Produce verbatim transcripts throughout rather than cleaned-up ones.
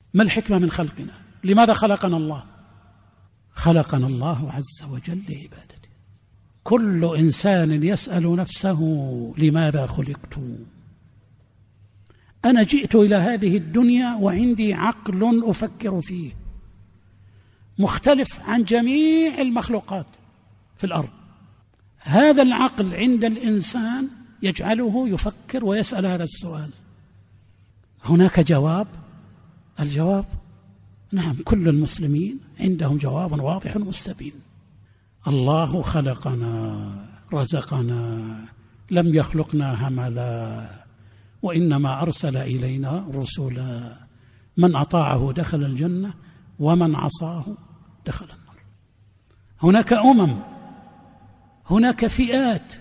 ما الحكمة من خلقنا؟ لماذا خلقنا الله؟ خلقنا الله عز وجل لعبادته. كل إنسان يسأل نفسه لماذا خلقت؟ أنا جئت إلى هذه الدنيا وعندي عقل أفكر فيه مختلف عن جميع المخلوقات في الأرض. هذا العقل عند الإنسان يجعله يفكر ويسأل هذا السؤال. هناك جواب؟ الجواب نعم، كل المسلمين عندهم جواب واضح مستبين. الله خلقنا رزقنا لم يخلقنا هملا، وإنما أرسل إلينا رسلا، من أطاعه دخل الجنة ومن عصاه دخل النار. هناك أمم، هناك فئات،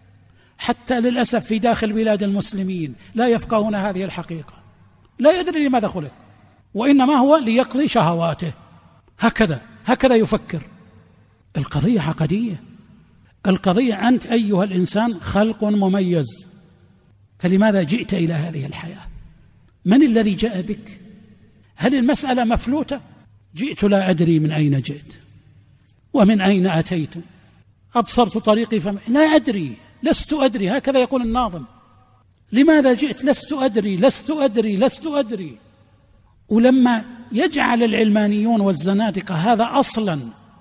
حتى للأسف في داخل بلاد المسلمين لا يفقهون هذه الحقيقة، لا يدري لماذا خلق، وإنما هو ليقضي شهواته. هكذا هكذا يفكر. القضية عقدية. القضية أنت أيها الإنسان خلق مميز، فلماذا جئت إلى هذه الحياة؟ من الذي جاء بك؟ هل المسألة مفلوتة؟ جئت لا أدري من أين جئت ومن أين أتيت، أبصرت طريقي فم... لا أدري، لست أدري. هكذا يقول الناظم. لماذا جئت؟ لست أدري لست أدري لست أدري. ولما يجعل العلمانيون والزنادقة هذا أصلا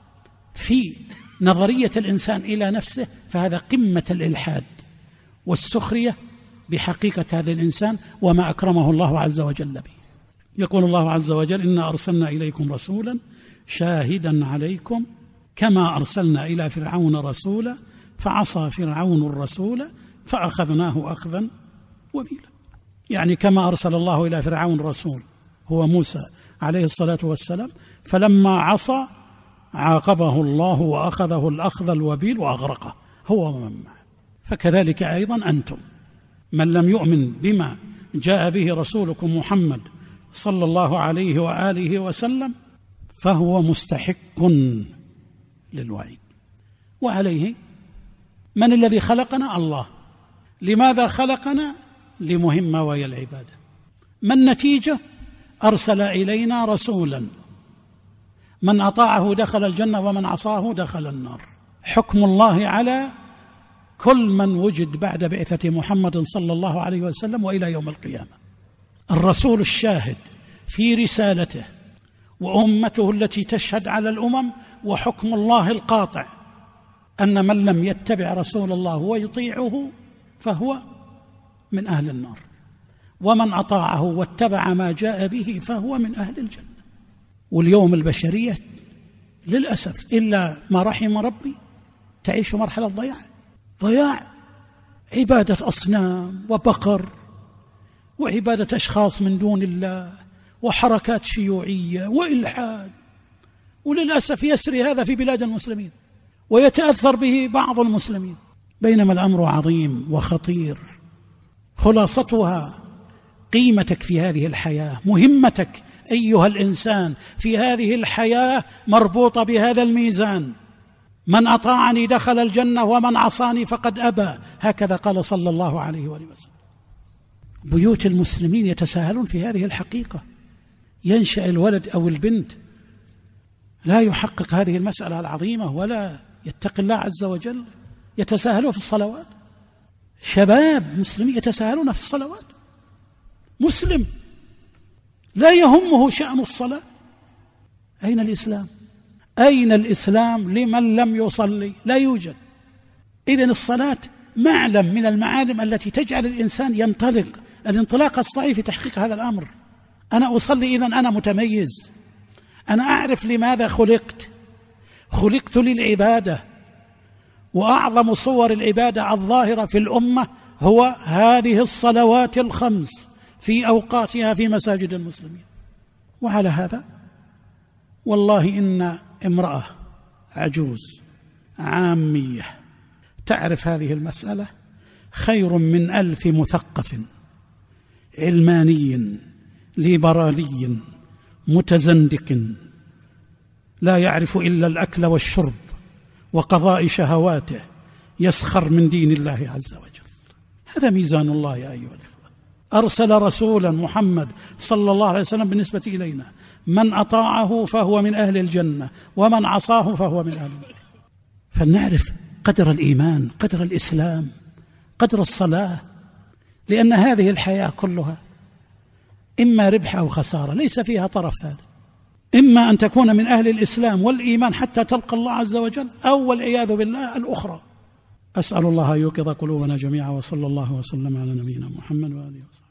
في نظرية الإنسان إلى نفسه، فهذا قمة الإلحاد والسخرية بحقيقة هذا الإنسان وما أكرمه الله عز وجل به. يقول الله عز وجل: إنا أرسلنا إليكم رسولا شاهدا عليكم كما أرسلنا إلى فرعون رسولا فعصى فرعون الرسول فأخذناه أخذا وبيلا. يعني كما أرسل الله إلى فرعون رسول هو موسى عليه الصلاة والسلام، فلما عصى عاقبه الله وأخذه الأخذ الوبيل وأغرقه هو ومن معه. فكذلك أيضا أنتم، من لم يؤمن بما جاء به رسولكم محمد صلى الله عليه وآله وسلم فهو مستحق للوعيد. وعليه من الذي خلقنا؟ الله. لماذا خلقنا؟ لمهمة وهي العبادة. ما النتيجة؟ أرسل إلينا رسولا، من أطاعه دخل الجنة ومن عصاه دخل النار. حكم الله على كل من وجد بعد بعثة محمد صلى الله عليه وسلم وإلى يوم القيامة. الرسول الشاهد في رسالته وأمته التي تشهد على الأمم، وحكم الله القاطع أن من لم يتبع رسول الله ويطيعه فهو من أهل النار، ومن أطاعه واتبع ما جاء به فهو من أهل الجنة. واليوم البشرية للأسف إلا ما رحم ربي تعيش مرحلة ضياع ضياع عبادة أصنام وبقر وعبادة أشخاص من دون الله وحركات شيوعية وإلحاد. وللأسف يسري هذا في بلاد المسلمين ويتأثر به بعض المسلمين، بينما الأمر عظيم وخطير. خلاصتها قيمتك في هذه الحياة، مهمتك أيها الإنسان في هذه الحياة مربوطة بهذا الميزان: من أطاعني دخل الجنة ومن عصاني فقد أبى. هكذا قال صلى الله عليه وآله وسلم. بيوت المسلمين يتساهلون في هذه الحقيقة. ينشأ الولد أو البنت لا يحقق هذه المسألة العظيمة ولا يتقي الله عز وجل، يتساهلون في الصلوات. شباب مسلمين يتساهلون في الصلوات. مسلم لا يهمه شأن الصلاة. أين الإسلام؟ أين الإسلام لمن لم يصلي؟ لا يوجد. إذن الصلاة معلم من المعالم التي تجعل الإنسان ينطلق الانطلاق الصحيح في تحقيق هذا الأمر. أنا أصلي إذن أنا متميز، أنا أعرف لماذا خلقت. خلقت للعبادة، وأعظم صور العبادة الظاهرة في الأمة هو هذه الصلوات الخمس في أوقاتها في مساجد المسلمين. وعلى هذا والله إن امرأة عجوز عامية تعرف هذه المسألة خير من ألف مثقف علماني ليبرالي متزندق لا يعرف إلا الأكل والشرب وقضاء شهواته يسخر من دين الله عز وجل. هذا ميزان الله يا أيها الإخوة. أرسل رسولا محمد صلى الله عليه وسلم بالنسبة إلينا، من أطاعه فهو من أهل الجنة ومن عصاه فهو من أهل النار. فلنعرف قدر الإيمان، قدر الإسلام، قدر الصلاة، لأن هذه الحياة كلها إما ربح أو خسارة، ليس فيها طرف ثالث. إما أن تكون من أهل الإسلام والإيمان حتى تلقى الله عز وجل، أو والعياذ بالله الأخرى. أسأل الله أن يوقظ قلوبنا جميعا، وصلى الله وسلم على نبينا محمد وآله وصحبه.